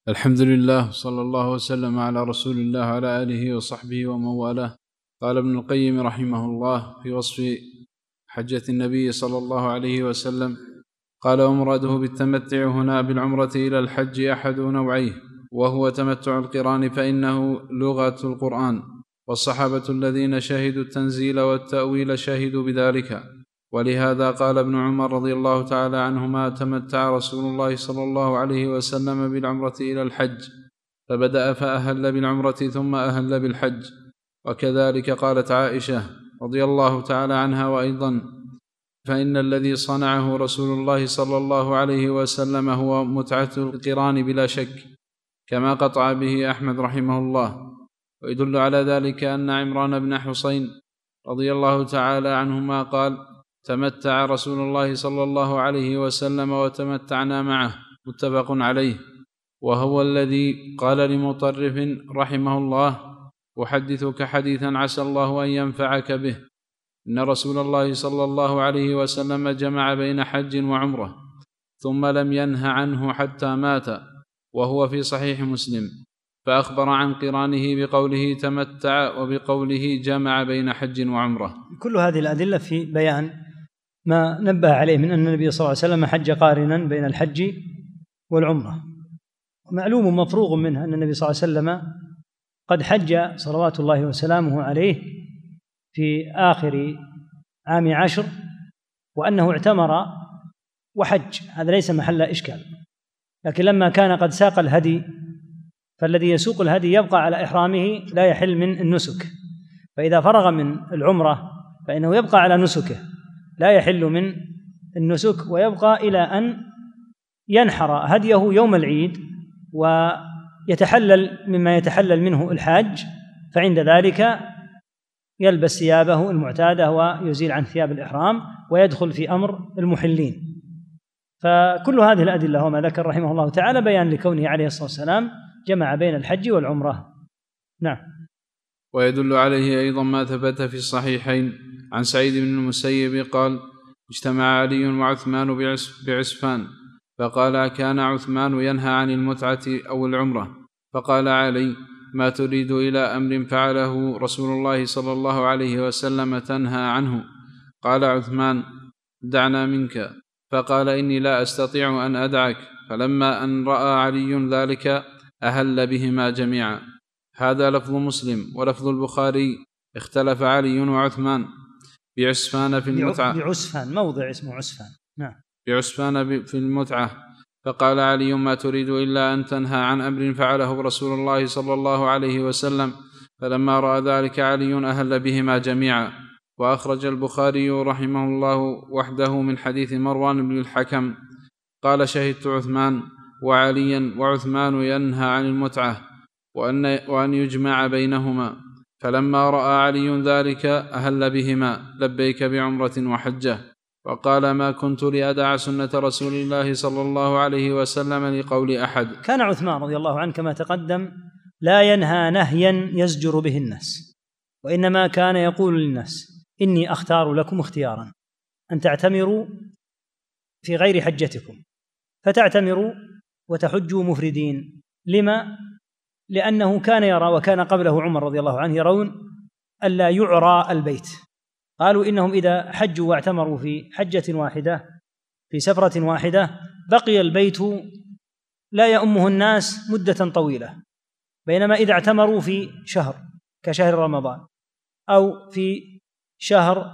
الحمد لله صلى الله وسلم على رسول الله وعلى آله وصحبه ومن والاه. قال ابن القيم رحمه الله في وصف حجة النبي صلى الله عليه وسلم قال: ومراده بالتمتع هنا بالعمرة إلى الحج أحد نوعيه، وهو تمتع القران، فإنه لغة القرآن، والصحابة الذين شهدوا التنزيل والتأويل شهدوا بذلك. ولهذا قال ابن عمر رضي الله تعالى عنهما: تمتع رسول الله صلى الله عليه وسلم بالعمرة إلى الحج، فبدأ فأهل بالعمرة ثم أهل بالحج. وكذلك قالت عائشة رضي الله تعالى عنها: وأيضا فإن الذي صنعه رسول الله صلى الله عليه وسلم هو متعة القران بلا شك، كما قطع به أحمد رحمه الله. ويدل على ذلك أن عمران بن حسين رضي الله تعالى عنهما قال: تمتع رسول الله صلى الله عليه وسلم وتمتعنا معه، متفق عليه. وهو الذي قال لمطرف رحمه الله: أحدثك حديثا عسى الله أن ينفعك به، إن رسول الله صلى الله عليه وسلم جمع بين حج وعمرة ثم لم ينه عنه حتى مات، وهو في صحيح مسلم، فأخبر عن قرانه بقوله تمتع وبقوله جمع بين حج وعمرة. كل هذه الأدلة في بيان ما نبه عليه من أن النبي صلى الله عليه وسلم حج قارنا بين الحج والعمرة. معلوم مفروغ منه أن النبي صلى الله عليه وسلم قد حج صلوات الله وسلامه عليه في آخر عام 10، وأنه اعتمر وحج، هذا ليس محل إشكال. لكن لما كان قد ساق الهدي، فالذي يسوق الهدي يبقى على إحرامه لا يحل من النسك، فإذا فرغ من العمرة فإنه يبقى على نسكه لا يحل من النسك، ويبقى إلى أن ينحر هديه يوم العيد ويتحلل مما يتحلل منه الحاج، فعند ذلك يلبس ثيابه المعتادة ويزيل عن ثياب الإحرام ويدخل في أمر المحلين. فكل هذه الأدلة وما ذكر رحمه الله تعالى بيان لكونه عليه الصلاة والسلام جمع بين الحج والعمرة. نعم. ويدل عليه أيضا ما ثبت في الصحيحين عن سعيد بن المسيب قال: اجتمع علي وعثمان بعسفان، فقال: كان عثمان ينهى عن المتعة أو العمرة، فقال علي: ما تريد إلى أمر فعله رسول الله صلى الله عليه وسلم تنهى عنه؟ قال عثمان: دعنا منك. فقال: إني لا أستطيع أن أدعك. فلما أن رأى علي ذلك أهل بهما جميعا. هذا لفظ مسلم. ولفظ البخاري: اختلف علي وعثمان بعسفان في المتعة. بعسفان موضع اسمه عسفان. نعم. بعسفان في المتعة، فقال علي: ما تريد إلا أن تنهى عن أمر فعله رسول الله صلى الله عليه وسلم. فلما رأى ذلك علي أهل بهما جميعا. وأخرج البخاري رحمه الله وحده من حديث مروان بن الحكم قال: شهدت عثمان وعليا وعثمان ينهى عن المتعة وأن يجمع بينهما، فلما رأى علي ذلك أهل بهما لبيك بعمرة وحجة، وقال: ما كنت لأدع سنة رسول الله صلى الله عليه وسلم لقول أحد. كان عثمان رضي الله عنه كما تقدم لا ينهى نهيا يزجر به الناس، وإنما كان يقول للناس: إني أختار لكم اختيارا، أن تعتمروا في غير حجتكم، فتعتمروا وتحجوا مفردين. لما؟ لأنه كان يرى، وكان قبله عمر رضي الله عنه يرون ألا يعرى البيت. قالوا إنهم إذا حجوا واعتمروا في حجة واحدة في سفرة واحدة بقي البيت لا يؤمه الناس مدة طويلة، بينما إذا اعتمروا في شهر كشهر رمضان أو في شهر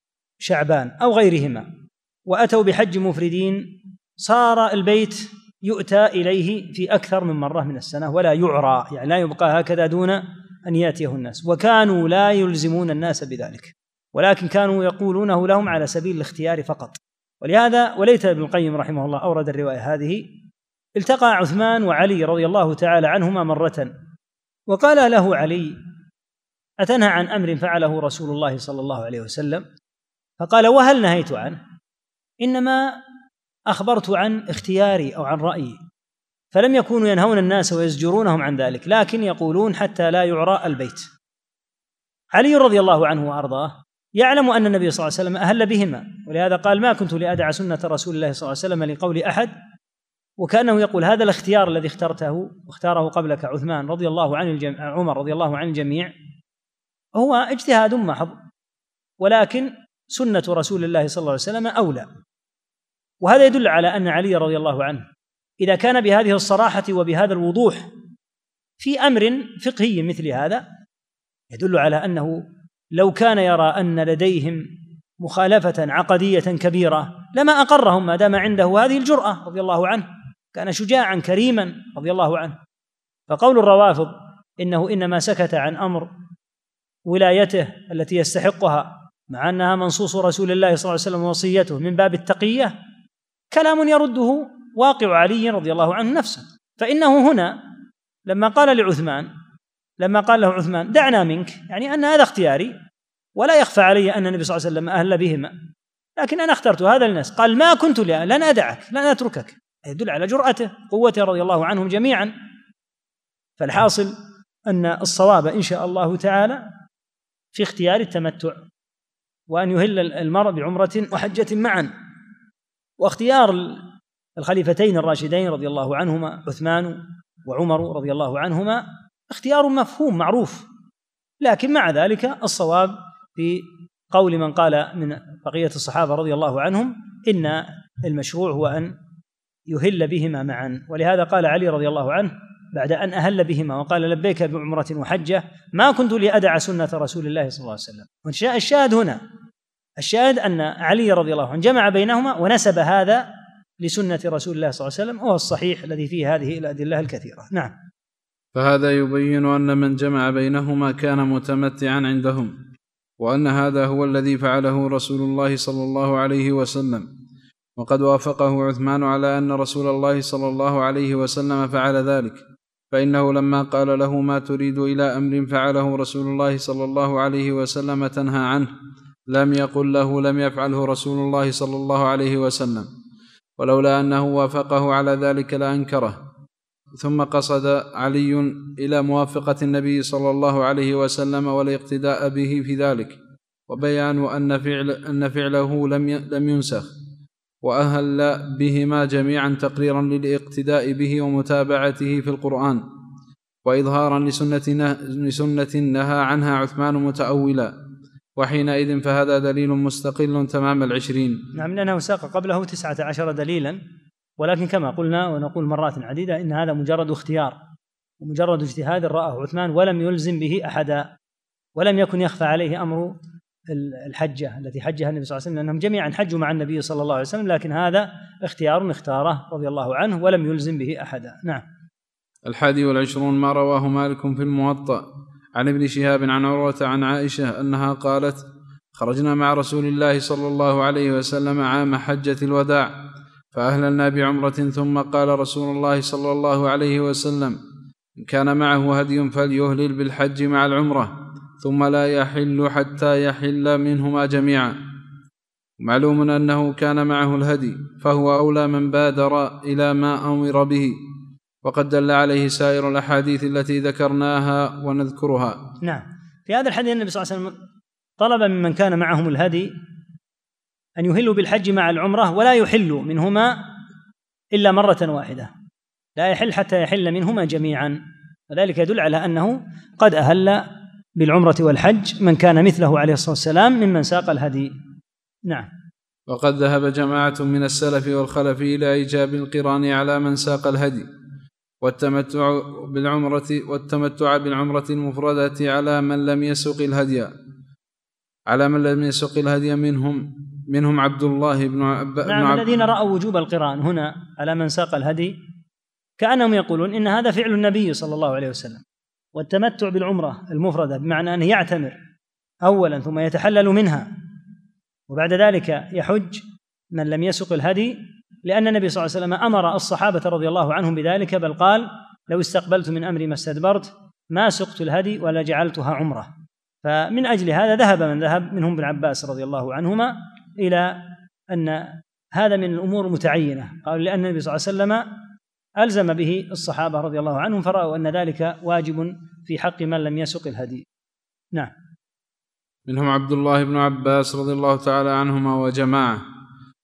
شعبان أو غيرهما وأتوا بحج مفردين صار البيت يؤتى إليه في أكثر من مرة من السنة ولا يعرى، يعني لا يبقى هكذا دون أن يأتيه الناس. وكانوا لا يلزمون الناس بذلك، ولكن كانوا يقولونه لهم على سبيل الاختيار فقط. ولهذا وليت ابن القيم رحمه الله أورد الرواية هذه: التقى عثمان وعلي رضي الله تعالى عنهما مرة، وقال له علي: أتنهى عن أمر فعله رسول الله صلى الله عليه وسلم؟ فقال: وهل نهيت عنه؟ إنما أخبرت عن اختياري أو عن رأيي. فلم يكونوا ينهون الناس ويزجرونهم عن ذلك، لكن يقولون حتى لا يعرى البيت. علي رضي الله عنه وأرضاه يعلم أن النبي صلى الله عليه وسلم أهل بهما، ولهذا قال: ما كنت لأدع سنة رسول الله صلى الله عليه وسلم لقول أحد، وكأنه يقول هذا الاختيار الذي اختاره قبلك عثمان رضي الله عن عمر رضي الله عن الجميع هو اجتهاد محض، ولكن سنة رسول الله صلى الله عليه وسلم أولى. وهذا يدل على أن علي رضي الله عنه إذا كان بهذه الصراحة وبهذا الوضوح في أمر فقهي مثل هذا يدل على أنه لو كان يرى أن لديهم مخالفة عقدية كبيرة لما أقرهم ما دام عنده هذه الجرأة رضي الله عنه، كان شجاعا كريما رضي الله عنه. فقول الروافض إنه إنما سكت عن أمر ولايته التي يستحقها مع أنها منصوص رسول الله صلى الله عليه وسلم ووصيته من باب التقية كلام يرده واقع علي رضي الله عنه نفسه. فإنه هنا لما قال له عثمان دعنا منك، يعني أن هذا اختياري ولا يخفى علي أن النبي صلى الله عليه وسلم أهل بهما، لكن أنا اخترت هذا الناس. قال ما كنت لن أدعك لن أتركك، يدل على جرأته قوته رضي الله عنهم جميعا. فالحاصل أن الصواب إن شاء الله تعالى في اختيار التمتع، وأن يهل المرء بعمرة وحجة معا. واختيار الخليفتين الراشدين رضي الله عنهما عثمان وعمر رضي الله عنهما اختيار مفهوم معروف، لكن مع ذلك الصواب في قول من قال من بقية الصحابة رضي الله عنهم إن المشروع هو أن يهل بهما معا. ولهذا قال علي رضي الله عنه بعد أن أهل بهما وقال لبيك بعمرة وحجة ما كنت لأدع سنة رسول الله صلى الله عليه وسلم. الشاهد هنا الشاهد أن علي رضي الله عنه جمع بينهما ونسب هذا لسنة رسول الله صلى الله عليه وسلم، وهو الصحيح الذي فيه هذه الأدلة الكثيرة. نعم. فهذا يبين أن من جمع بينهما كان متمتعا عندهم، وأن هذا هو الذي فعله رسول الله صلى الله عليه وسلم. وقد وافقه عثمان على أن رسول الله صلى الله عليه وسلم فعل ذلك، فإنه لما قال له ما تريد إلى أمر فعله رسول الله صلى الله عليه وسلم تنهى عنه لم يقل له لم يفعله رسول الله صلى الله عليه وسلم، ولولا أنه وافقه على ذلك لأنكره. ثم قصد علي إلى موافقة النبي صلى الله عليه وسلم والاقتداء به في ذلك، وبيان أن فعله لم ينسخ، وأهل بهما جميعا تقريرا للاقتداء به ومتابعته في القرآن، وإظهارا لسنة نهى عنها عثمان متأولا، وحينئذ فهذا دليل مستقل تمام 20. نعم، لأنه ساق قبله 19 دليلا، ولكن كما قلنا ونقول مرات عديدة إن هذا مجرد اختيار ومجرد اجتهاد رآه عثمان ولم يلزم به أحدا، ولم يكن يخفى عليه أمر الحجة التي حجها النبي صلى الله عليه وسلم، لأنهم جميعا حجوا مع النبي صلى الله عليه وسلم، لكن هذا اختيار اختاره رضي الله عنه ولم يلزم به أحدا. نعم. 21 ما رواه مالك في الموطأ عن ابن شهاب عن عروة عن عائشة أنها قالت: خرجنا مع رسول الله صلى الله عليه وسلم عام حجة الوداع فأهللنا بعمرة، ثم قال رسول الله صلى الله عليه وسلم: إن كان معه هدي فليهلل بالحج مع العمرة، ثم لا يحل حتى يحل منهما جميعا. معلوم أنه كان معه الهدي، فهو أولى من بادر إلى ما أمر به، وقد دل عليه سائر الأحاديث التي ذكرناها ونذكرها. نعم. في هذا الحديث النبي صلى الله عليه وسلم طلب ممن كان معهم الهدي أن يهلوا بالحج مع العمرة ولا يحلوا منهما إلا مرة واحدة، لا يحل حتى يحل منهما جميعا، وذلك يدل على أنه قد أهل بالعمرة والحج من كان مثله عليه الصلاة والسلام ممن ساق الهدي. نعم. وقد ذهب جماعة من السلف والخلف إلى إيجاب القران على من ساق الهدي، والتمتع بالعمرة المفردة على من لم يسق الهدي منهم عبد الله بن نعم. الذين رأوا وجوب القران هنا على من ساق الهدي كأنهم يقولون إن هذا فعل النبي صلى الله عليه وسلم، والتمتع بالعمرة المفردة بمعنى أن يعتمر أولا ثم يتحلل منها وبعد ذلك يحج من لم يسق الهدي، لأن النبي صلى الله عليه وسلم أمر الصحابة رضي الله عنهم بذلك، بل قال: لو استقبلت من أمري ما استدبرت ما سقت الهدي ولا جعلتها عمرة. فمن أجل هذا ذهب من ذهب منهم ابن عباس رضي الله عنهما إلى أن هذا من الأمور المتعينة، قالوا لأن النبي صلى الله عليه وسلم ألزم به الصحابة رضي الله عنهم، فرأوا أن ذلك واجب في حق من لم يسق الهدي. نعم. منهم عبد الله بن عباس رضي الله تعالى عنهما وجماعة،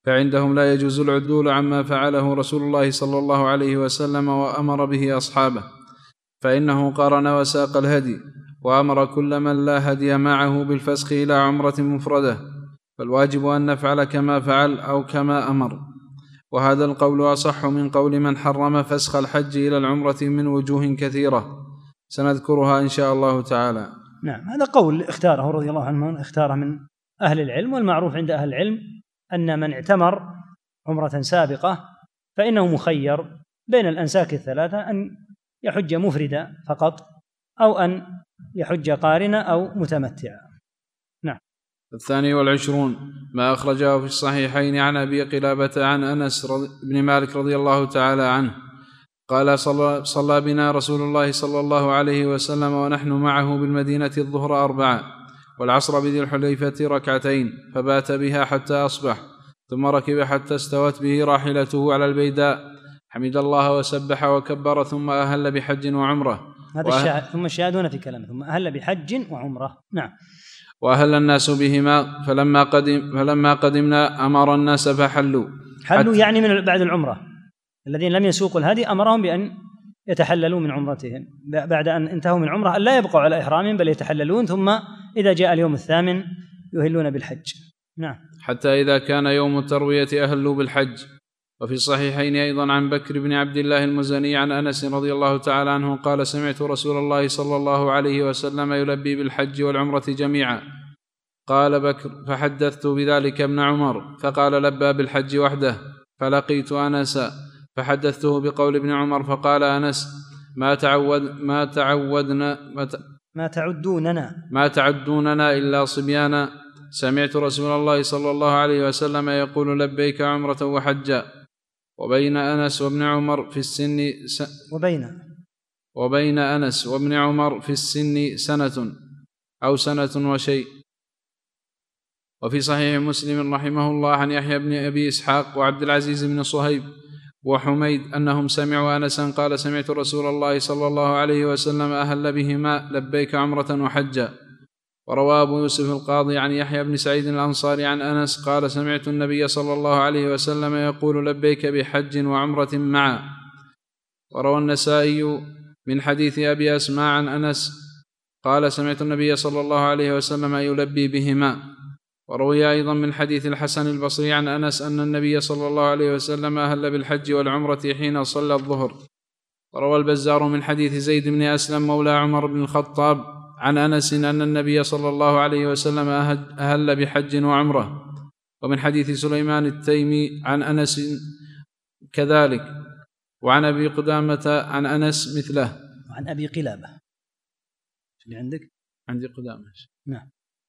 فعندهم لا يجوز العدول عما فعله رسول الله صلى الله عليه وسلم وأمر به أصحابه، فإنه قارن وساق الهدي وأمر كل من لا هدي معه بالفسخ إلى عمرة مفردة، فالواجب أن نفعل كما فعل أو كما أمر. وهذا القول أصح من قول من حرم فسخ الحج إلى العمرة من وجوه كثيرة سنذكرها إن شاء الله تعالى. نعم، هذا قول اختاره رضي الله عنه، اختاره من أهل العلم، والمعروف عند أهل العلم أن من اعتمر عمرة سابقة فإنه مخير بين الأنساك الثلاثة، أن يحج مفردا فقط أو أن يحج قارنا أو متمتعا. نعم. 22 ما أخرجه في الصحيحين عن أبي قلابة عن أنس بن مالك رضي الله تعالى عنه قال صلى بنا رسول الله صلى الله عليه وسلم ونحن معه بالمدينة الظهر 4 والعصر بذي الحليفة 2 فبات بها حتى أصبح، ثم ركب حتى استوت به راحلته على البيداء، حمد الله وسبح وكبر، ثم أهل بحج وعمرة. هذا ثم الشاهدون في كلامه، ثم أهل بحج وعمرة. نعم. وأهل الناس بهما، فلما قدمنا أمر الناس فحلوا يعني من بعد العمرة، الذين لم يسوقوا الهدي أمرهم بأن يتحللوا من عمرتهم بعد أن انتهوا من عمرة، أن لا يبقوا على إحرامهم بل يتحللون، ثم إذا جاء اليوم 8 يهلون بالحج. نعم. حتى إذا كان يوم التروية أهلوا بالحج. وفي الصحيحين أيضا عن بكر بن عبد الله المزني عن أنس رضي الله تعالى عنه قال سمعت رسول الله صلى الله عليه وسلم يلبي بالحج والعمرة جميعا. قال بكر فحدثت بذلك ابن عمر فقال لبى بالحج وحده، فلقيت أنس فحدثته بقول ابن عمر فقال أنس ما تعدوننا إلا صبيانا. سمعت رسول الله صلى الله عليه وسلم يقول لبيك عمرة وحجا. وبين أنس وابن عمر في السن وبين أنس وابن عمر في السن سنة أو سنة وشيء. وفي صحيح مسلم رحمه الله عن يحيى بن أبي إسحاق وعبد العزيز بن صهيب وحميد أنهم سمعوا أنسا قال سمعت رسول الله صلى الله عليه وسلم أهل بهما لبيك عمرة وحجا. وروى أبو يوسف القاضي عن يحيى بن سعيد الأنصاري عن أنس قال سمعت النبي صلى الله عليه وسلم يقول لبيك بحج وعمرة معا. وروى النسائي من حديث أبي أسماء عن أنس قال سمعت النبي صلى الله عليه وسلم يلبي بهما. وروي أيضا من حديث الحسن البصري عن أنس أن النبي صلى الله عليه وسلم أهل بالحج والعمرة حين صلى الظهر. وروى البزار من حديث زيد بن أسلم مولى عمر بن الخطاب عن أنس أن النبي صلى الله عليه وسلم أهل بحج وعمرة. ومن حديث سليمان التيمي عن أنس كذلك. وعن أبي قدامة عن أنس مثله. وعن أبي قلابة اللي عندك؟ عندي قدامة. نعم.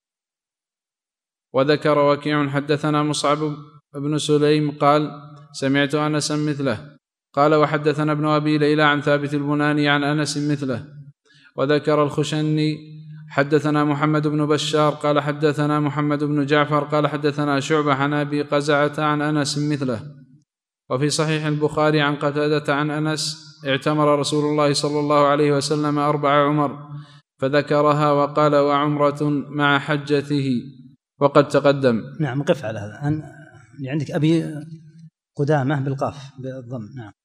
وذكر وكيع حدثنا مصعب بن سليم قال سمعت أنسا مثله. قال وحدثنا ابن أبي ليلى عن ثابت البناني عن أنس مثله. وذكر الخشني حدثنا محمد بن بشار قال حدثنا محمد بن جعفر قال حدثنا شعبة عن أبي قزعة عن أنس مثله. وفي صحيح البخاري عن قتادة عن أنس اعتمر رسول الله صلى الله عليه وسلم 4 عمر فذكرها وقال وعمرة مع حجته وقد تقدم. نعم. قف على هذا اللي عندك أبي قدامة بالقاف بالضم. نعم.